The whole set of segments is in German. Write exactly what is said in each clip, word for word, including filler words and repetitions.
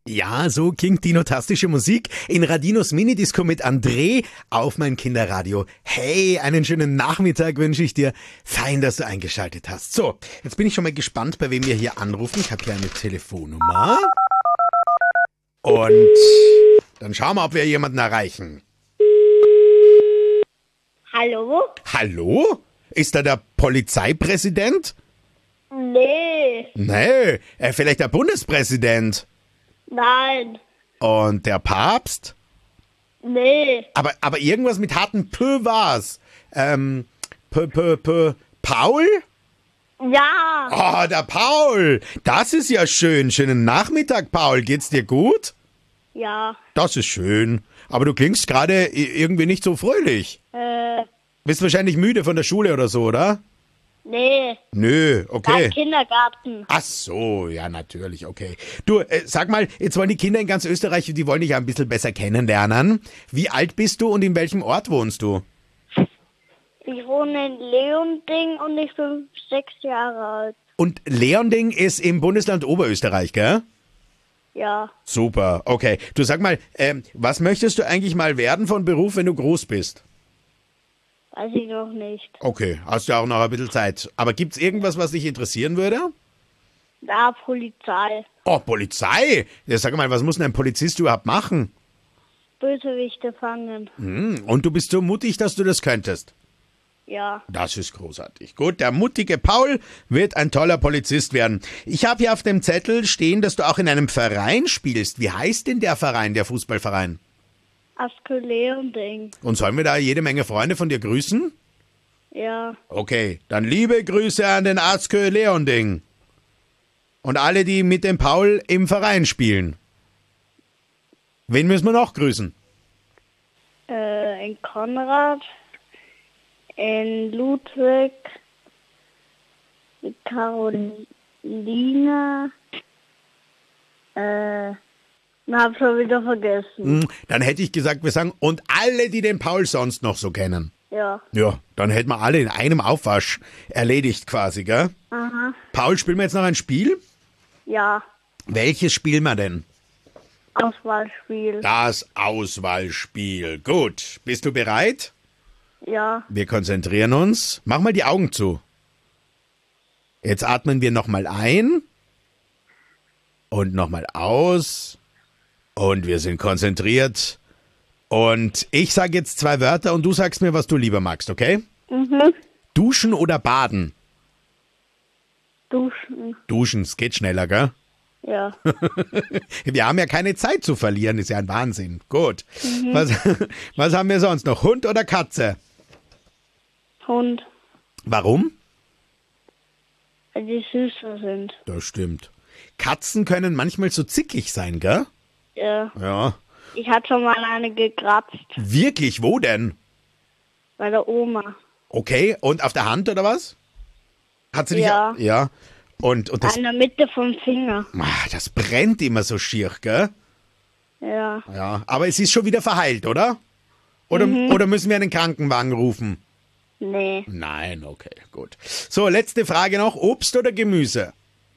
Ja, so klingt dinotastische Musik in Radinos Minidisco mit André auf mein Kinderradio. Hey, einen schönen Nachmittag wünsche ich dir. Fein, dass du eingeschaltet hast. So, jetzt bin ich schon mal gespannt, bei wem wir hier anrufen. Ich habe hier eine Telefonnummer. Und dann schauen wir, ob wir jemanden erreichen. Hallo? Hallo? Ist da der Polizeipräsident? Nee. Nee, äh, vielleicht der Bundespräsident. Nein. Und der Papst? Nee. Aber, aber irgendwas mit harten P war's. Ähm, P, P, P, Paul? Ja. Oh, der Paul. Das ist ja schön. Schönen Nachmittag, Paul. Geht's dir gut? Ja. Das ist schön. Aber du klingst gerade i- irgendwie nicht so fröhlich. Äh, Bist wahrscheinlich müde von der Schule oder so, oder? nee. Nö, okay. Beim Kindergarten. Ach so, ja, natürlich, okay. Du, äh, sag mal, jetzt wollen die Kinder in ganz Österreich, die wollen dich ja ein bisschen besser kennenlernen. Wie alt bist du und in welchem Ort wohnst du? Ich wohne in Leonding und ich bin sechs Jahre alt. Und Leonding ist im Bundesland Oberösterreich, gell? Ja. Super, okay. Du sag mal, ähm, was möchtest du eigentlich mal werden von Beruf, wenn du groß bist? Weiß ich noch nicht. Okay, hast du auch noch ein bisschen Zeit. Aber gibt's irgendwas, was dich interessieren würde? Da Polizei. Oh, Polizei? Ja, sag mal, was muss denn ein Polizist überhaupt machen? Bösewichte fangen. Hm, und du bist so mutig, dass du das könntest? Ja. Das ist großartig. Gut, der mutige Paul wird ein toller Polizist werden. Ich habe hier auf dem Zettel stehen, dass du auch in einem Verein spielst. Wie heißt denn der Verein, der Fußballverein? Aske Leonding. Und sollen wir da jede Menge Freunde von dir grüßen? Ja. Okay, dann liebe Grüße an den Askö Leonding. Und alle, die mit dem Paul im Verein spielen. Wen müssen wir noch grüßen? Äh, in Konrad. In Ludwig. In Carolina. Äh, na, hab schon wieder vergessen. Hm, dann hätte ich gesagt, wir sagen, und alle, die den Paul sonst noch so kennen. Ja. Ja, dann hätten wir alle in einem Aufwasch erledigt quasi, gell? Aha. Paul, spielen wir jetzt noch ein Spiel? Ja. Welches spielen wir denn? Auswahlspiel. Das Auswahlspiel. Gut, bist du bereit? Ja. Wir konzentrieren uns. Mach mal die Augen zu. Jetzt atmen wir nochmal ein und nochmal aus und wir sind konzentriert. Und ich sage jetzt zwei Wörter und du sagst mir, was du lieber magst, okay? Mhm. Duschen oder baden? Duschen. Duschen, es geht schneller, gell? Ja. Wir haben ja keine Zeit zu verlieren, ist ja ein Wahnsinn. Gut. Was, was haben wir sonst noch? Hund oder Katze? Hund. Warum? Weil die süßer sind. Das stimmt. Katzen können manchmal so zickig sein, gell? Ja. Ja. Ich hatte schon mal eine gekratzt. Wirklich, wo denn? Bei der Oma. Okay, und auf der Hand oder was? Hat sie dich... Ja. Ja. Und, und das, In der Mitte vom Finger. ah, das brennt immer so schier, gell? Ja. Ja, aber es ist schon wieder verheilt, oder? Oder, oder müssen wir einen Krankenwagen rufen? Nee. Nein, okay, gut. So, letzte Frage noch. Obst oder Gemüse?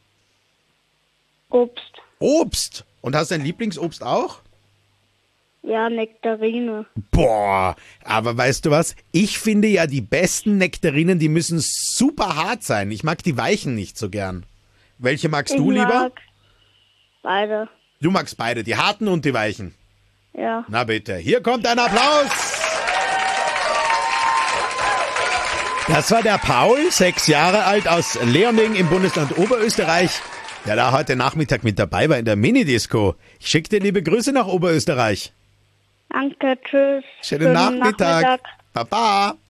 Obst. Obst. Und hast du ein Lieblingsobst auch? Ja, Nektarine. Boah, aber weißt du was? Ich finde ja, die besten Nektarinen, die müssen super hart sein. Ich mag die weichen nicht so gern. Welche magst du ich lieber? mag beide. Du magst beide, die harten und die weichen. Ja. Na bitte, hier kommt ein Applaus. Das war der Paul, sechs Jahre alt, aus Leonding im Bundesland Oberösterreich, der da heute Nachmittag mit dabei war in der Minidisco. Ich schicke dir liebe Grüße nach Oberösterreich. Danke, tschüss. Schönen, Nachmittag. Nachmittag. Baba.